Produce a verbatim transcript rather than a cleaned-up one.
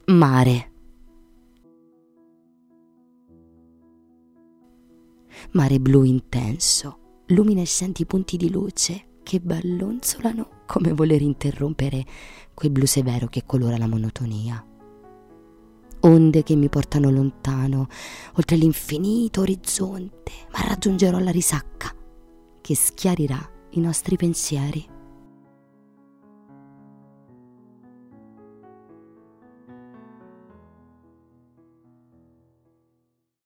Mare. Mare blu intenso, luminescenti punti di luce che ballonzolano come voler interrompere quel blu severo che colora la monotonia. Onde che mi portano lontano, oltre l'infinito orizzonte, ma raggiungerò la risacca che schiarirà i nostri pensieri.